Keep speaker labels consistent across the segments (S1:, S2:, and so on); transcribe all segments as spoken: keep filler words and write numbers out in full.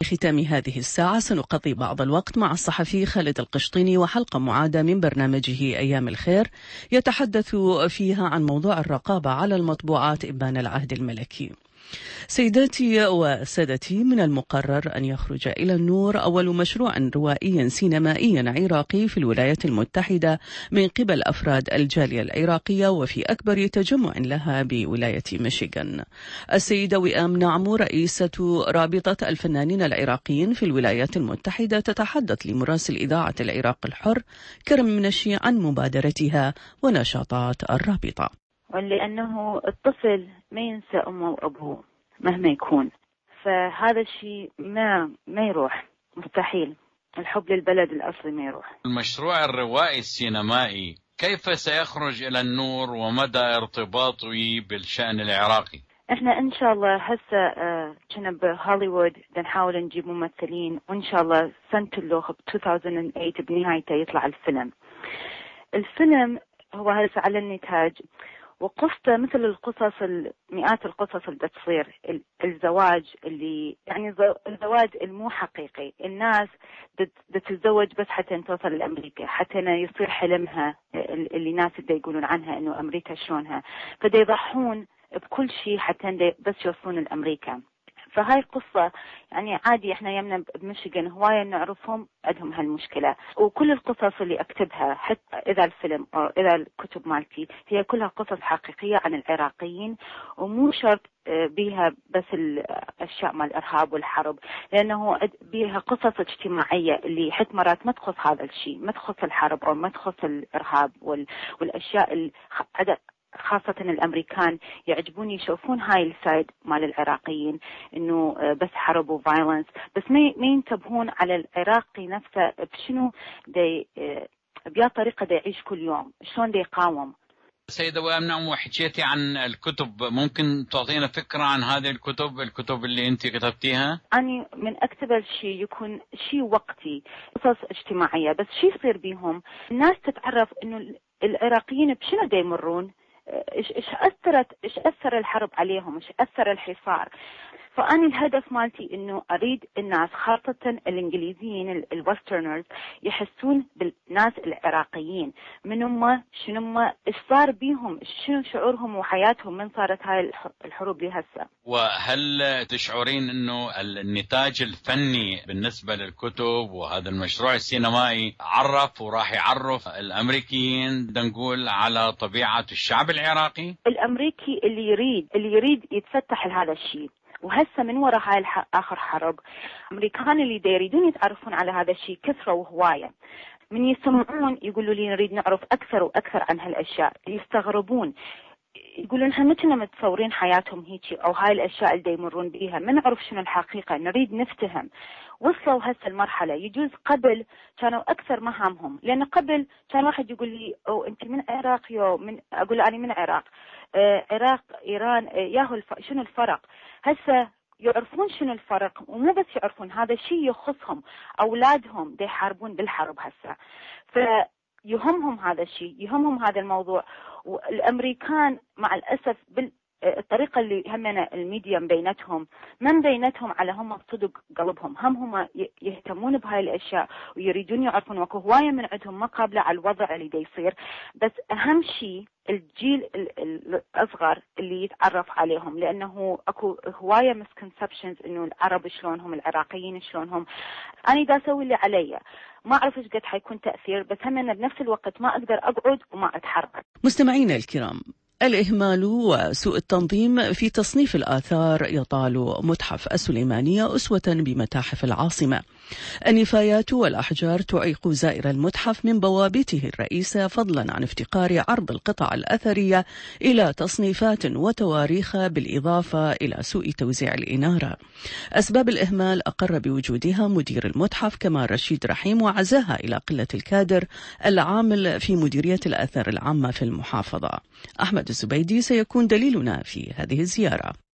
S1: ختام هذه الساعة سنقضي بعض الوقت مع الصحفي خالد القشطيني وحلقة معادة من برنامجه أيام الخير يتحدث فيها عن موضوع الرقابة على المطبوعات إبان العهد الملكي. سيداتي وسادتي، من المقرر أن يخرج إلى النور أول مشروع روائي سينمائي عراقي في الولايات المتحدة من قبل أفراد الجالية العراقية وفي أكبر تجمع لها بولاية ميشيغان. السيدة وئام نعمو رئيسة رابطة الفنانين العراقيين في الولايات المتحدة تتحدث لمراسل إذاعة العراق الحر كرم منشي عن مبادرتها ونشاطات الرابطة.
S2: ولأنه الطفل ما ينسى أمه وأبوه مهما يكون، فهذا الشيء ما ما يروح، مستحيل. الحب للبلد الأصلي ما يروح.
S3: المشروع الروائي السينمائي كيف سيخرج إلى النور ومدى ارتباطه بالشأن العراقي؟
S2: احنا ان شاء الله هسه كنا بهوليوود بنحاول نجيب ممثلين، وان شاء الله سنة اللوخ ب ألفين وثمانية بنهايته يطلع الفيلم. الفيلم هو هسه على النتاج، وقصته مثل القصص مئات القصص اللي بتصير، الزواج اللي يعني الزواج المو حقيقي، الناس بتتزوج بس حتى توصل لأمريكا، حتى يصير حلمها اللي ناس اللي يقولون عنها انه امريكا شلونها، فدا يضحون بكل شيء حتى بس يوصلون لأمريكا. فهاي القصة يعني عادي، احنا يمنا بميشيغان هواية نعرفهم عندهم هالمشكلة، وكل القصص اللي اكتبها حتى اذا الفيلم او اذا الكتب مالتي هي كلها قصص حقيقية عن العراقيين، ومو شرط بيها بس الاشياء مال الارهاب والحرب، لانه بيها قصص اجتماعية اللي حتى مرات ما تخص هذا الشيء، ما تخص الحرب او ما تخص الارهاب والاشياء اللي خاصة الأمريكان يعجبوني يشوفون هاي السايد مال العراقيين، إنه بس حرب وفايلنس، بس ما ينتبهون على العراقي نفسه بشنو دي بيا طريقة دي يعيش كل يوم، شلون دي يقاوم.
S3: سيدة وئام نعمو، وحكيتي عن الكتب، ممكن تعطينا فكرة عن هذه الكتب الكتب اللي أنت كتبتيها؟
S2: أنا من أكتب الشيء يكون شيء وقتي، قصص اجتماعية، بس شيء يصير بيهم الناس تتعرف إنه العراقيين بشنو دي يمرون، إيش إيش أثرت إيش أثر الحرب عليهم، إيش أثر الحصار. فأنا الهدف مالتي إنه أريد الناس خاصة الإنجليزيين الويسترنرز يحسون بالناس العراقيين، من هم شنو هم إيش صار بيهم، شنو شعورهم وحياتهم من صارت هاي الحروب لهسه.
S3: وهل تشعرين إنه النتاج الفني بالنسبة للكتب وهذا المشروع السينمائي عرف وراح يعرف الأمريكيين نقول على طبيعة الشعب العراقي؟
S2: الأمريكي اللي يريد اللي يريد يتفتح لهذا الشيء، وهسه من وراء هاي آخر حرب أمريكان اللي يريدون يتعرفون على هذا الشيء كثروا وهواية، من يسمعون يقولوا لي نريد نعرف أكثر وأكثر عن هالأشياء، يستغربون يقولون احنا متى متصورين حياتهم هيك، او هاي الاشياء اللي يمرون بيها ما نعرف شنو الحقيقه، نريد نفتهم. وصلوا هسه المرحله، يجوز قبل كانوا اكثر مهامهم، لان قبل كان واحد يقول لي او انت من عراق، يو من اقول له انا من العراق، آه عراق ايران، آه ياهو الف... شنو الفرق. هسه يعرفون شنو الفرق، ومو بس يعرفون، هذا شيء يخصهم، اولادهم دي يحاربون بالحرب هسه، ف يهمهم هذا الشيء، يهمهم هذا الموضوع. والأمريكان مع الأسف بالطريقة اللي همنا الميديا مبينتهم ما مبينتهم على هم صدق قلبهم، هم هم يهتمون بهاي الأشياء ويريدون يعرفون، وكو هواية من عندهم ما قابلة على الوضع اللي دا يصير، بس أهم شيء الجيل الأصغر اللي يتعرف عليهم، لأنه أكو هواية misconceptions إنه العرب شلونهم، العراقيين شلونهم. أنا دا أسوي اللي علي، ما أعرف إيش قد حيكون تأثير، بس هم أنا بنفس الوقت ما أقدر أقعد وما أتحرك.
S1: مستمعينا الكرام، الإهمال وسوء التنظيم في تصنيف الآثار يطال متحف السليمانية أسوة بمتاحف العاصمة. النفايات والأحجار تعيق زائر المتحف من بوابته الرئيسة، فضلا عن افتقار عرض القطع الأثرية إلى تصنيفات وتواريخ، بالإضافة إلى سوء توزيع الإنارة. أسباب الإهمال أقر بوجودها مدير المتحف كمال رشيد رحيم، وعزاها إلى قلة الكادر العامل في مديرية الآثار العامة في المحافظة. أحمد الزبيدي سيكون دليلنا في هذه الزيارة.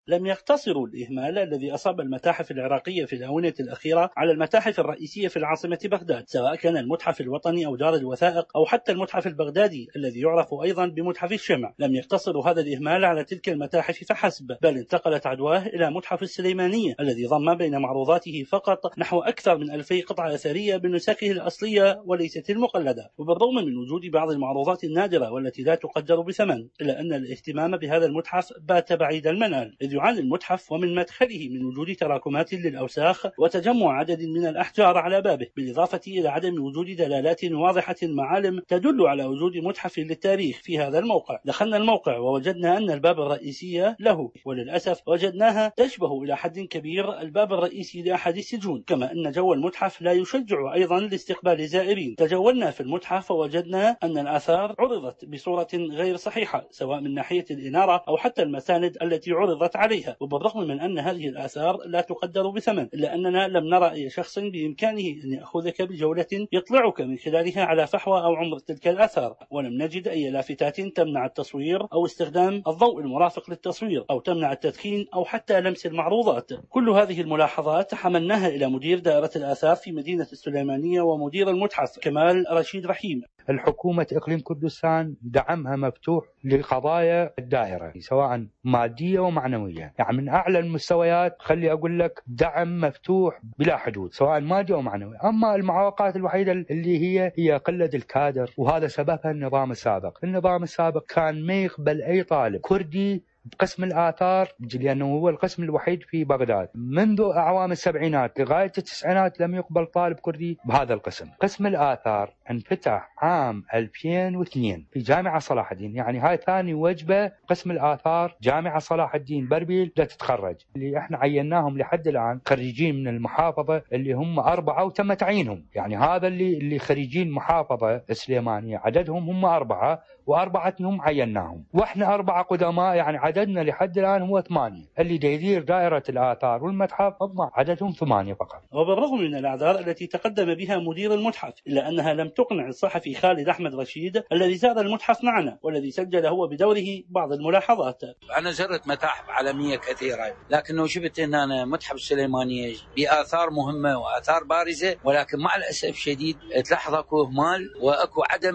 S4: لم يقتصروا الإهمال الذي أصاب المتاحف العراقية في الآونة الأخيرة على المتاحف الرئيسية في العاصمة بغداد، سواء كان المتحف الوطني أو دار الوثائق أو حتى المتحف البغدادي الذي يعرف أيضا بمتحف الشمع. لم يقتصروا هذا الإهمال على تلك المتاحف فحسب، بل انتقلت عدواه إلى متحف السليمانية الذي ضم بين معروضاته فقط نحو أكثر من ألفي قطعة أثرية بنسخه الأصلية وليست المقلدة. وبالرغم من وجود بعض المعروضات النادرة والتي لا تقدر بثمن، إلا أن الاهتمام بهذا المتحف بات بعيد المنال، إذ يعاني المتحف ومن مدخله من وجود تراكمات للأوساخ وتجمع عدد من الأحجار على بابه، بالإضافة إلى عدم وجود دلالات واضحة معالم تدل على وجود متحف للتاريخ في هذا الموقع. دخلنا الموقع ووجدنا أن الباب الرئيسية له، وللأسف وجدناها تشبه إلى حد كبير الباب الرئيسي لأحد السجون، كما أن جو المتحف لا يشجع أيضا لاستقبال الزائرين. تجولنا في المتحف ووجدنا أن الآثار عرضت بصورة غير صحيحة، سواء من ناحية الإنارة أو حتى المساند التي عرضت عليها. وبالرغم من أن هذه الآثار لا تقدر بثمن، إلا أننا لم نرى أي شخص بإمكانه أن يأخذك بجولة يطلعك من خلالها على فحوى أو عمر تلك الآثار، ولم نجد أي لافتات تمنع التصوير أو استخدام الضوء المرافق للتصوير أو تمنع التدخين أو حتى لمس المعروضات. كل هذه الملاحظات حملناها إلى مدير دائرة الآثار في مدينة السليمانية ومدير المتحف كمال رشيد رحيم.
S5: الحكومة إقليم كردستان دعمها مفتوح لقضايا الدائرة سواء مادية ومعنوية، يعني من أعلى المستويات خلي أقول لك دعم مفتوح بلا حدود سواء مادي أو معنوي. أما المعوقات الوحيدة اللي هي هي قلة الكادر، وهذا سببها النظام السابق. النظام السابق كان ما يقبل أي طالب كردي بقسم الآثار، لأنه هو القسم الوحيد في بغداد منذ أعوام السبعينات لغاية التسعينات لم يقبل طالب كردي بهذا القسم. قسم الآثار انفتح عام ألفين واثنين في جامعة صلاح الدين، يعني هاي ثاني وجبة قسم الآثار جامعة صلاح الدين بربيل لا تتخرج، اللي احنا عيناهم لحد الآن خريجين من المحافظة اللي هم أربعة وتم تعيينهم. يعني هذا اللي اللي خريجين محافظة السليمانية عددهم هم أربعة، وأربعتهم عيناهم، وإحنا أربعة قدماء، يعني عددنا لحد الآن هو ثمانية. اللي يدير دائرة الآثار والمتحف هم عددهم ثمانية فقط.
S4: وبالرغم من الأعذار التي تقدم بها مدير المتحف، إلا أنها لم تقنع الصحفي خالد أحمد رشيد الذي زار المتحف معنا والذي سجل هو بدوره بعض الملاحظات.
S6: أنا زرت متاحف عالمية كثيرة، لكنه شفت أن أنا متحف السليمانية بآثار مهمة وآثار بارزة، ولكن مع الأسف الشديد تلاحظ أكو إهمال وأكو عدم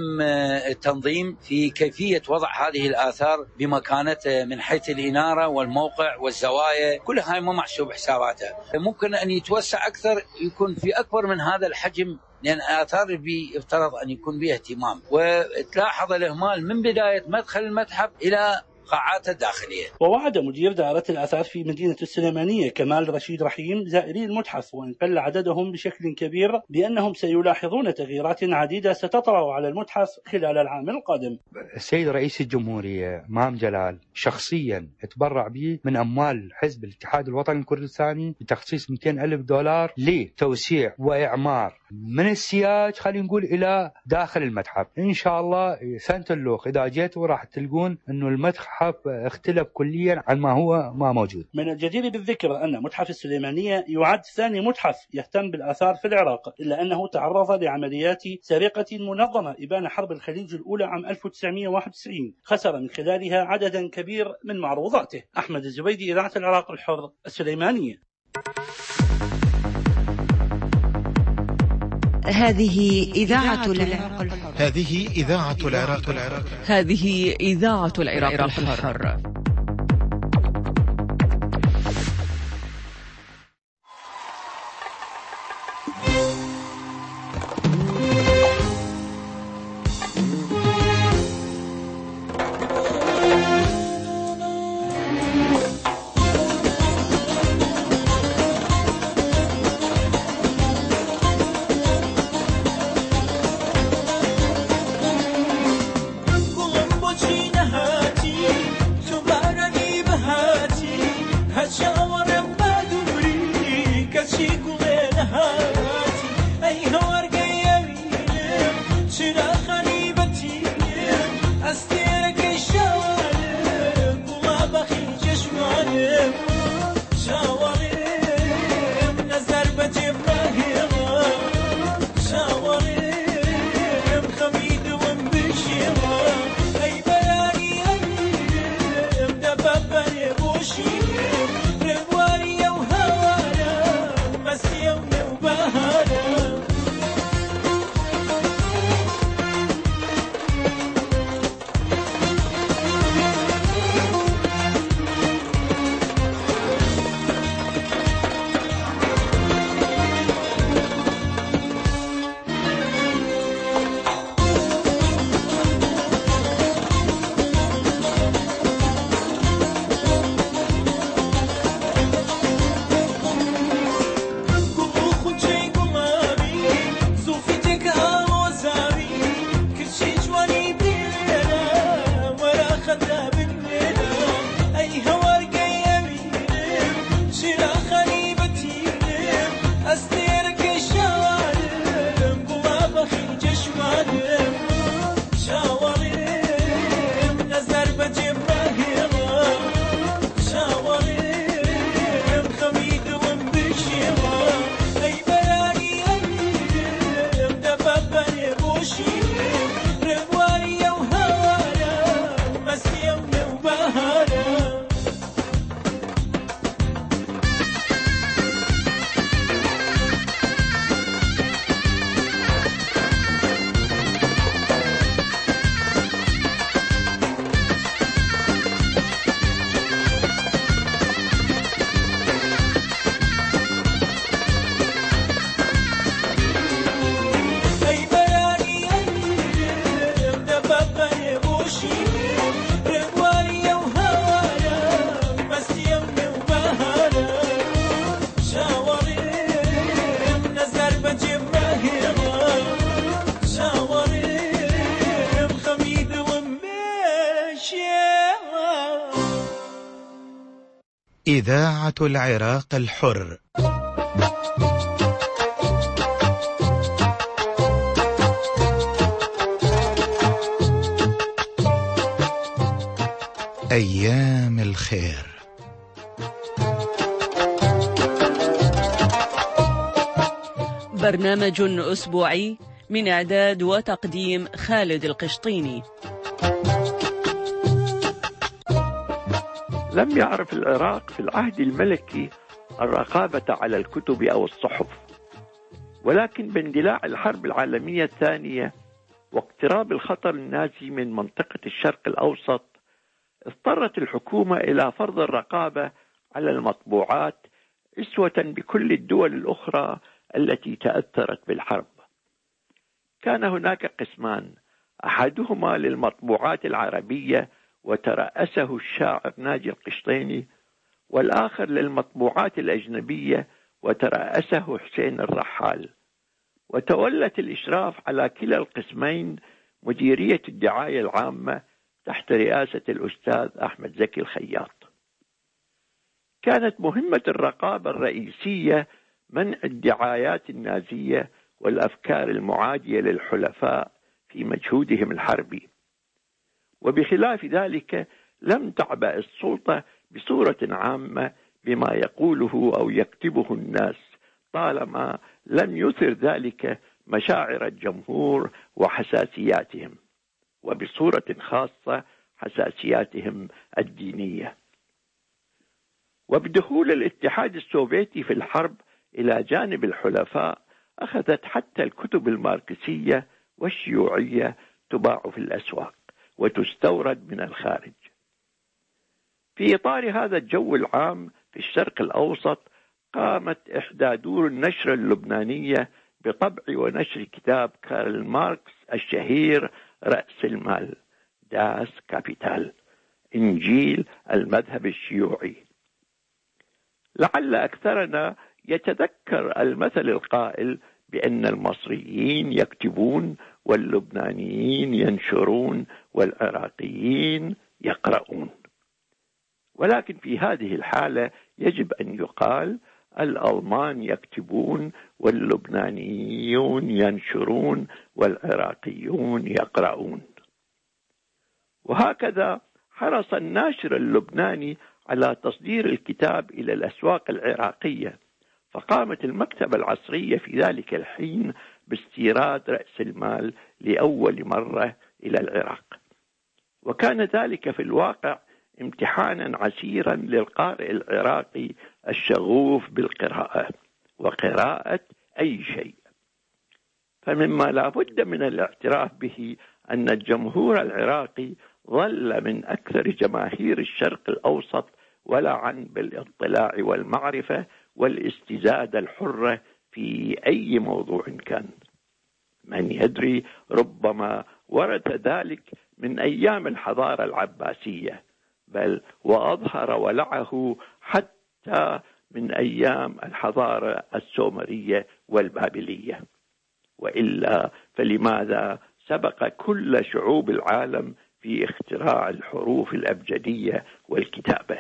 S6: تنظيم في كيفية وضع هذه الآثار بمكانتها من حيث الإنارة والموقع والزوايا، كل هاي ما محسوب حساباتها. ممكن أن يتوسع أكثر، يكون في أكبر من هذا الحجم، لأن آثار بي يفترض أن يكون بها اهتمام. وتلاحظ الإهمال من بداية مدخل المتحف إلى قاعات الداخلية.
S4: ووعد مدير دائرة الآثار في مدينة السليمانية كمال رشيد رحيم زائري المتحف، وإن قل عددهم بشكل كبير، بأنهم سيلاحظون تغييرات عديدة ستطرأ على المتحف خلال العام القادم.
S5: السيد رئيس الجمهورية مام جلال شخصيا تبرع به من أموال حزب الاتحاد الوطني الكردستاني بتخصيص مئتين ألف دولار لتوسيع وإعمار من السياج خلينا نقول إلى داخل المتحف. إن شاء الله سنة اللوق إذا جيتوا راح تلقون أنه المتحف اختلف كليا عن ما هو ما موجود.
S4: من الجدير بالذكر أن متحف السليمانية يعد ثاني متحف يهتم بالآثار في العراق، إلا أنه تعرض لعمليات سرقة منظمة إبان حرب الخليج الأولى عام ألف وتسعمئة وواحد وتسعين، خسر من خلالها عددا كبير من معروضاته. أحمد الزبيدي، إذاعة العراق الحر، السليمانية.
S7: هذه إذاعة العراق الحر.
S8: هذه إذاعة العراق الحر.
S1: هذه إذاعة العراق الحر.
S9: She وبهانا.
S8: إذاعة العراق الحر. أيام الخير.
S1: برنامج أسبوعي من إعداد وتقديم خالد القشطيني.
S10: لم يعرف العراق في العهد الملكي الرقابة على الكتب أو الصحف، ولكن باندلاع الحرب العالمية الثانية واقتراب الخطر النازي من منطقة الشرق الأوسط اضطرت الحكومة إلى فرض الرقابة على المطبوعات أسوة بكل الدول الأخرى التي تأثرت بالحرب. كان هناك قسمان، أحدهما للمطبوعات العربية وترأسه الشاعر ناجي القشطيني، والآخر للمطبوعات الأجنبية وترأسه حسين الرحال. وتولت الإشراف على كلا القسمين مديرية الدعاية العامة تحت رئاسة الأستاذ أحمد زكي الخياط. كانت مهمة الرقابة الرئيسية منع الدعايات النازية والأفكار المعادية للحلفاء في مجهودهم الحربي. وبخلاف ذلك لم تعبأ السلطة بصورة عامة بما يقوله أو يكتبه الناس طالما لم يثر ذلك مشاعر الجمهور وحساسياتهم، وبصورة خاصة حساسياتهم الدينية. وبدخول الاتحاد السوفيتي في الحرب إلى جانب الحلفاء أخذت حتى الكتب الماركسية والشيوعية تباع في الأسواق وتستورد من الخارج. في إطار هذا الجو العام في الشرق الأوسط قامت إحدى دور النشر اللبنانية بطبع ونشر كتاب كارل ماركس الشهير رأس المال، داس كابيتال، إنجيل المذهب الشيوعي. لعل أكثرنا يتذكر المثل القائل بأن المصريين يكتبون واللبنانيين ينشرون والعراقيين يقرؤون. ولكن في هذه الحالة يجب أن يقال الألمان يكتبون واللبنانيون ينشرون والعراقيون يقرؤون. وهكذا حرص الناشر اللبناني على تصدير الكتاب إلى الأسواق العراقية، فقامت المكتبة العصرية في ذلك الحين باستيراد رأس المال لأول مرة إلى العراق. وكان ذلك في الواقع امتحانا عسيرا للقارئ العراقي الشغوف بالقراءة وقراءة أي شيء. فمما لا بد من الاعتراف به أن الجمهور العراقي ظل من أكثر جماهير الشرق الأوسط ولعا بالاطلاع والمعرفة والاستزادة الحرة في أي موضوع كان. من يدري، ربما ورث ذلك من أيام الحضارة العباسية، بل وأظهر ولعه حتى من أيام الحضارة السومرية والبابلية. وإلا فلماذا سبق كل شعوب العالم في اختراع الحروف الأبجدية والكتابة؟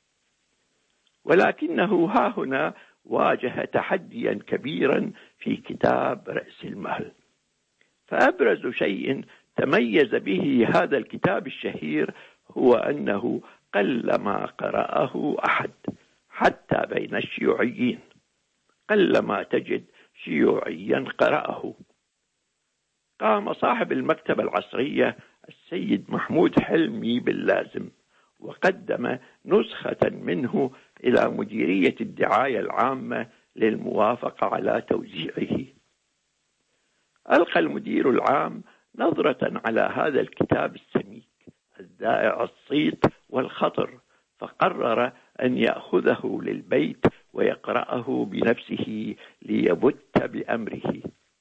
S10: ولكنه ها هنا واجه تحديا كبيرا في كتاب رأس المال. فأبرز شيء تميز به هذا الكتاب الشهير هو أنه قلما قرأه أحد، حتى بين الشيوعيين قلما تجد شيوعيا قرأه. قام صاحب المكتبة العصرية السيد محمود حلمي باللازم وقدم نسخة منه إلى مديرية الدعاية العامة للموافقة على توزيعه. ألقى المدير العام نظرة على هذا الكتاب السميك الذائع الصيت والخطر، فقرر أن يأخذه للبيت ويقرأه بنفسه ليبت بأمره.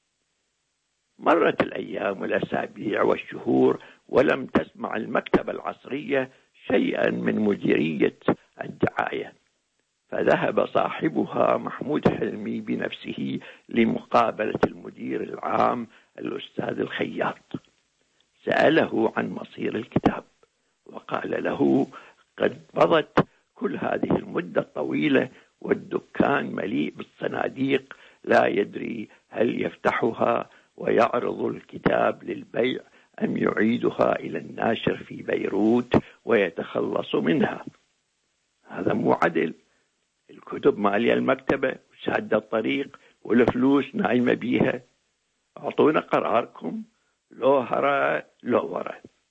S10: مرت الأيام والأسابيع والشهور ولم تسمع المكتبة العصرية شيئا من مديرية الدعاية، فذهب صاحبها محمود حلمي بنفسه لمقابلة المدير العام الأستاذ الخياط. سأله عن مصير الكتاب وقال له: قد مضت كل هذه المدة الطويلة والدكان مليء بالصناديق، لا يدري هل يفتحها ويعرض الكتاب للبيع أم يعيدها إلى الناشر في بيروت ويتخلص منها. هذا مو عدل. الكتب مالية المكتبة وسادة الطريق والفلوس نايمة بيها. أعطونا قراركم، لو هرى لو ورى.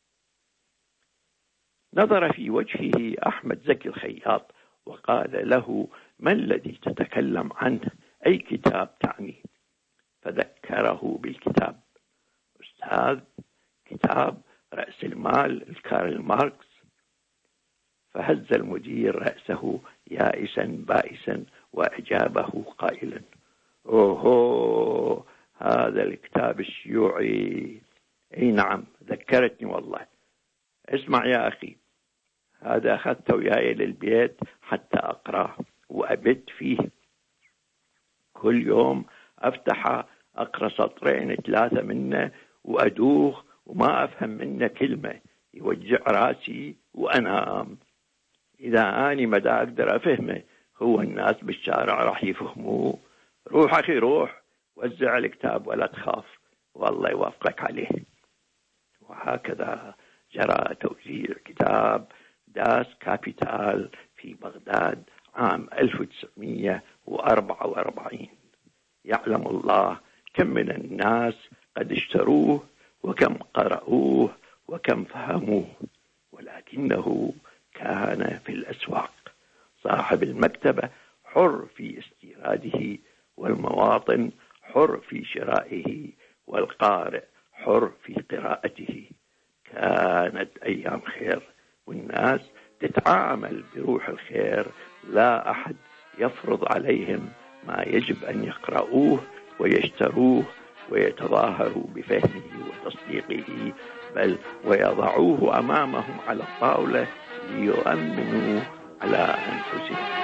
S10: نظر في وجهه أحمد زكي الخياط وقال له: ما الذي تتكلم عنه؟ أي كتاب تعني؟ فذكره بالكتاب. أستاذ، كتاب رأس المال الكارل ماركس. فهز المدير رأسه يائسا بائسا وأجابه قائلا: أوهو، هذا الكتاب الشيوعي. أي نعم، ذكرتني والله. اسمع يا أخي، هذا أخذته وياي للبيت حتى أقرأه وأبت فيه. كل يوم أفتح أقرأ سطرين ثلاثة منه وأدوخ وما أفهم منه كلمة، يوجع راسي وأنام. إذا أني ما دا أقدر أفهمه، هو الناس بالشارع راح يفهموه. روح أخي روح، وزع الكتاب ولا تخاف، والله يوافقك عليه. وهكذا جرى توزيع كتاب داس كابيتال في بغداد عام ألف وتسعمئة وأربعة وأربعين. يعلم الله كم من الناس قد اشتروه وكم قرأوه وكم فهموه، ولكنه كان في الأسواق. صاحب المكتبة حر في استيراده، والمواطن حر في شرائه، والقارئ حر في قراءته. كانت أيام خير، والناس تتعامل بروح الخير، لا أحد يفرض عليهم ما يجب أن يقرؤوه ويشتروه ويتظاهروا بفهمه وتصديقه، بل ويضعوه أمامهم على الطاولة ليؤمنوا على أنفسهم.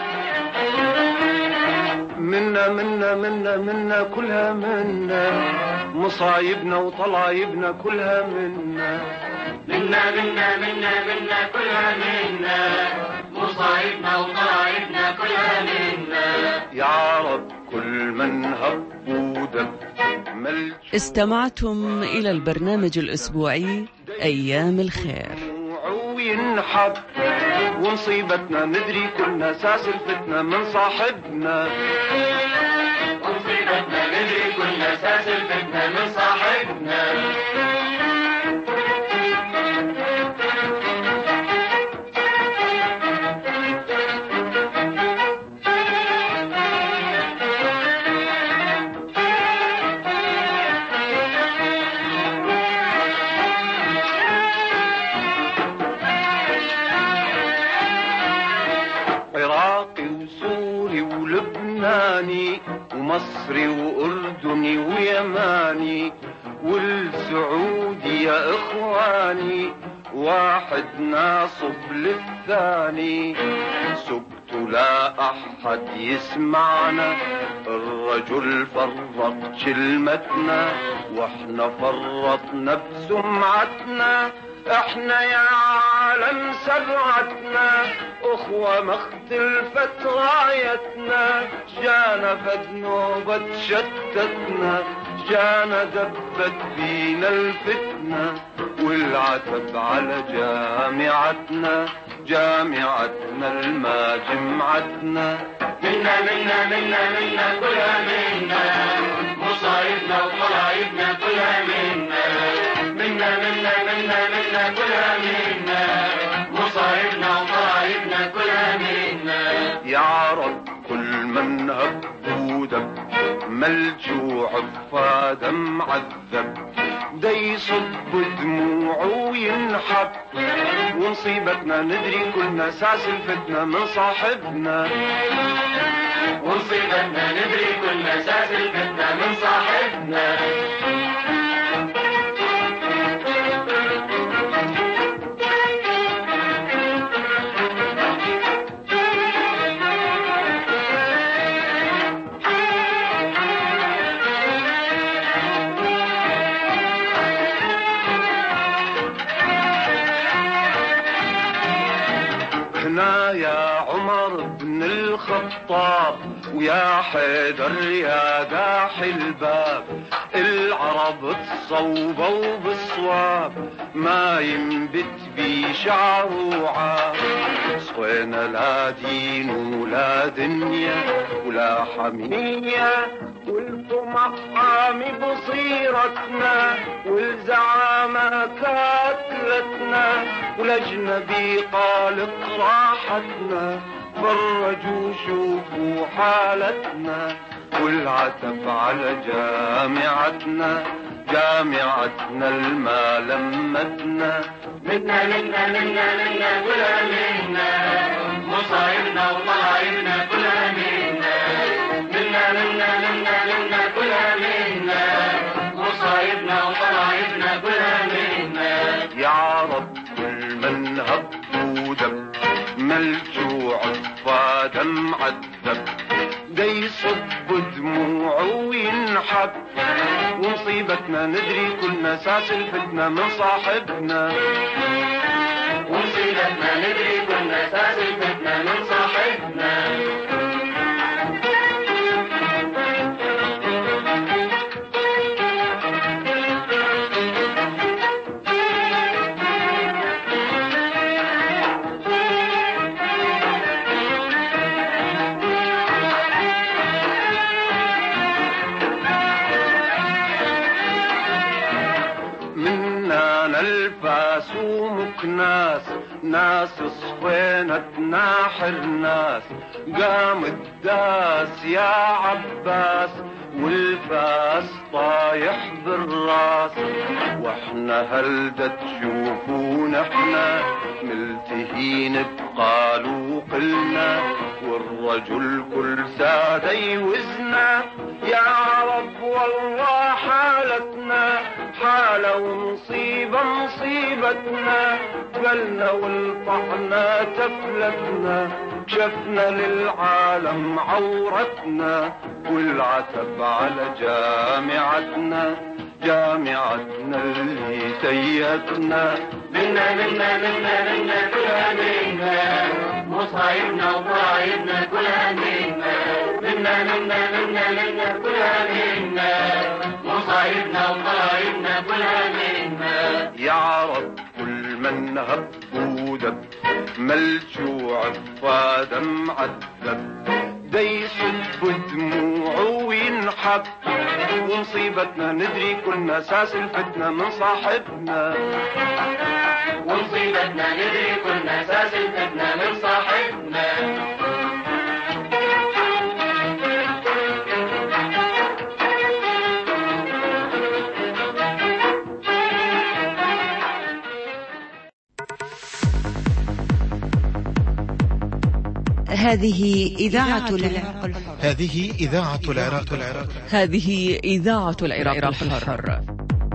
S9: منا منا منا منا كلها منا، مصايبنا وطلايبنا كلها منا.
S11: منا منا منا منا كلها منا، مصايبنا وطلايبنا كلها منا.
S9: يا رب كل من هب ودب.
S1: استمعتم إلى البرنامج الأسبوعي أيام الخير.
S9: وينحب ومصيبتنا ندري كلنا ساس الفتنة من صاحبنا.
S11: ومصيبتنا ندري كلنا ساس الفتنة من صاحبنا.
S9: أردني ويماني والسعودي يا إخواني، واحد ناصب للثاني، سبت لا أحد يسمعنا، الرجل فرط كلمتنا واحنا فرطنا بسمعتنا، احنا يا عالم سبعتنا اخوة ما اختلفت رايتنا، جانا فذنوبة شتتنا، جانا دبت بينا الفتنة، والعتب على جامعتنا، جامعتنا الما جمعتنا،
S11: منا منا منا منا كلها منا، مصايبنا وطلايبنا كلها منا، منا منا منا منا كلها منا، مصايبنا وطلايبنا كلها منا.
S9: يا رب كل من هب ودب ملجوع فاد معذب، دا يصب دموعه وينحب، ونصيبتنا ندري كلنا ساس الفتنة من صاحبنا،
S11: ونصيبتنا ندري كلنا ساس الفتنة من صاحبنا.
S9: هنا يا عمر بن الخطاب ويا حيدر يا داحي الباب، العرب تصوبوا بالصواب، ما ينبت بي شعر وعاب، صوينا لا دين ولا دنيا ولا حمية، والطمع حامي بصيرتنا، والزعامة كاتلتنا، والأجنبي قالق راحتنا، فرجوا شوفوا حالتنا، والعتب على جامعتنا، جامعتنا الما لمتنا،
S11: منا منا منا منا كلها منا، مصايبنا وطلايبنا كلها منا، منا منا منا منا كلها منا، مصايبنا وطلايبنا كلها منا.
S9: يا رب كل من هب ودب ملجوع فاد معذب، دا يصب دموعه وينحب، ونصيبتنا ندري كلنا ساس الفتنة من صاحبنا،
S11: ونصيبتنا ندري كلنا ساس الفتنة من صاحبنا.
S9: الفاس ومكناس، ناس صفينة تناحر ناس، قام الداس يا عباس، والفاس طايح بالراس، واحنا هلدة تشوفون احنا ملتهين بقالوا قلنا، والرجل كل سادة يوزنا، يا رب والله حالتنا حالة ومصيبة مصيبتنا، قلنا والطحنا تفلتنا، كشفنا للعالم عورتنا، والعتب على جامعتنا، جامعتنا اللي سيتنا،
S11: منا منا منا منا كلها منا، مصايبنا وطايبنا كلها منا، منا منا منا منا كلها منا، مصايبنا وطايبنا كلها منا.
S9: يا رب كل من هب ودب ملجوع فاد معذب، دا يصب دموعه وينحب، ونصيبتنا ندري كلنا ساس الفتنة من صاحبنا،
S11: ونصيبتنا ندري كلنا ساس الفتنة من صاحبنا.
S7: هذه إذاعة العراق الحر.
S8: هذه إذاعة العراق العراق
S1: هذه إذاعة العراق الحر.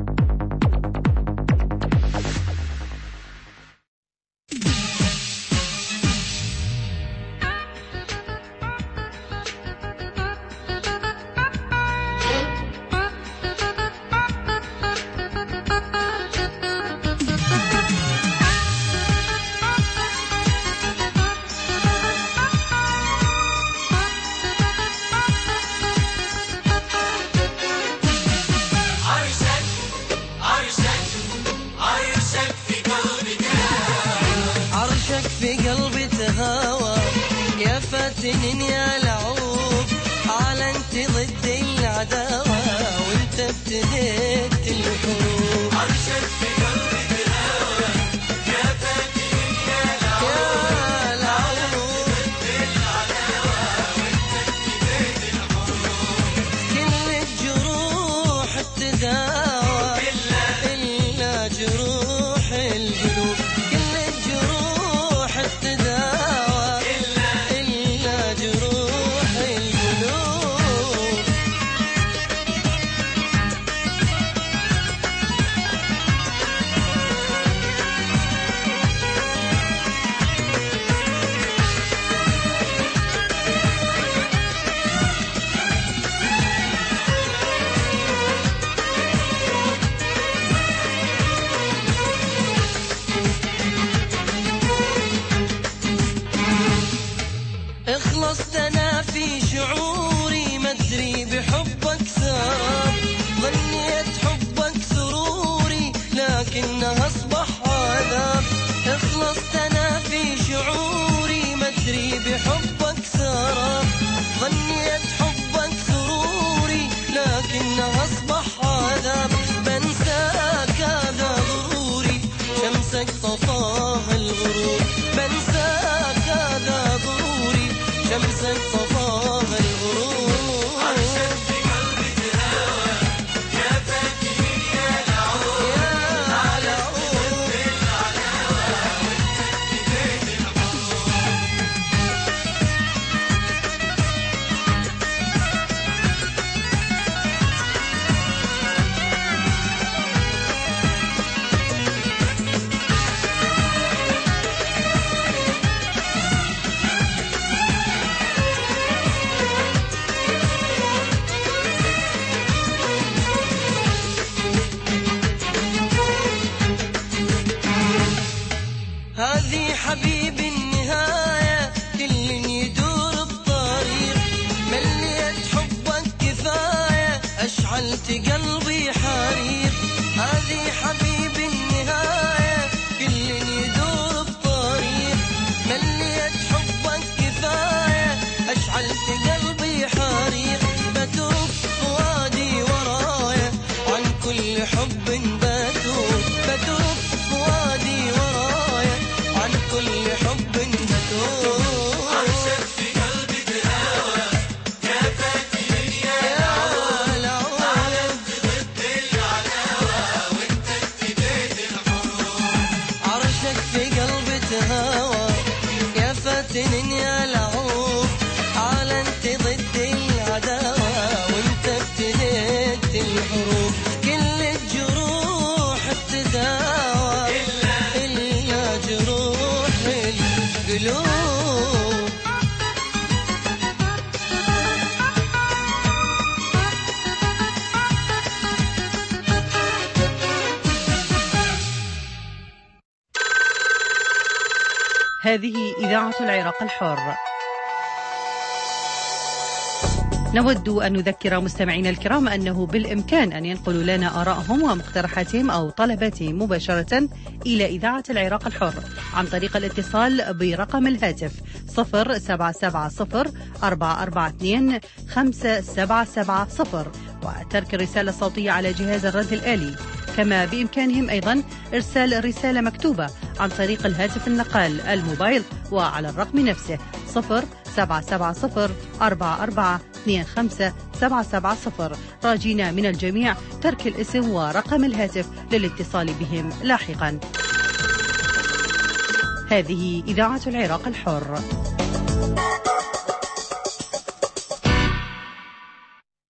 S12: فاتن يا لعوب علنت ضد العداوة وانت ابتديت الحروب. عرشك في قلبي تهاوى يا فاتن يا لعوب ضد العداوة وانت ابتديت الحروب. كل الجروح تداوى إلا إلا جروح القلوب. كل الجروح تداوى خلصت أنا في شعوري ما أدري بحبك ثار. ظنيت حبك سروري لكنها أصبح عذاب. خلصت أنا في شعوري ما أدري بحبك ثار. ظنيت حبك سروري لكنها أصبح عذاب. بنساك هذا غروري شمسك طفاها الغرور. بنساك هذا غروري شمسك طفاها الغرور. عرشك في قلبي تهاوى يا فاتن يا لعوب يا لعوب العداوة وانت ابتديت الحروب. هذه حبيبي النهاية كل يدور بطريق. مليت حبك كفاية أشعلت قلبي حريق. هذه حبيبي النهاية كل يدور بطريق. مليت حبك كفاية أشعلت قلبي حريق. بتوب فؤادي ورايا عن كل حب بتوب. بتوب فؤادي ورايا عن كل حب بتوب. عرشك في قلبي تهاوى يا فاتن يا لعوب علنت ضد العداوة وانت ابتديت الحروب. عرشك في قلبي تهاوى يا فاتن يا لعوب علنت ضد العداوة وانت ابتديت الحروب. كل الجروح تداوى إلا إلا جروح القلوب.
S1: هذه إذاعة العراق الحر. نود أن نذكر مستمعينا الكرام أنه بالإمكان أن ينقلوا لنا آراءهم ومقترحاتهم أو طلباتهم مباشرة إلى إذاعة العراق الحر عن طريق الاتصال برقم الهاتف صفر سبعة سبعة صفر أربعة أربعة اثنين خمسة سبعة سبعة صفر وترك الرسالة الصوتية على جهاز الرد الآلي. كما بإمكانهم أيضا إرسال رسالة مكتوبة عن طريق الهاتف النقال الموبايل وعلى الرقم نفسه صفر سبعة سبعة صفر أربعة أربعة اثنين خمسة سبعة سبعة صفر. راجينا من الجميع ترك الاسم ورقم الهاتف للاتصال بهم لاحقا. هذه إذاعة العراق الحر.
S13: الحرب.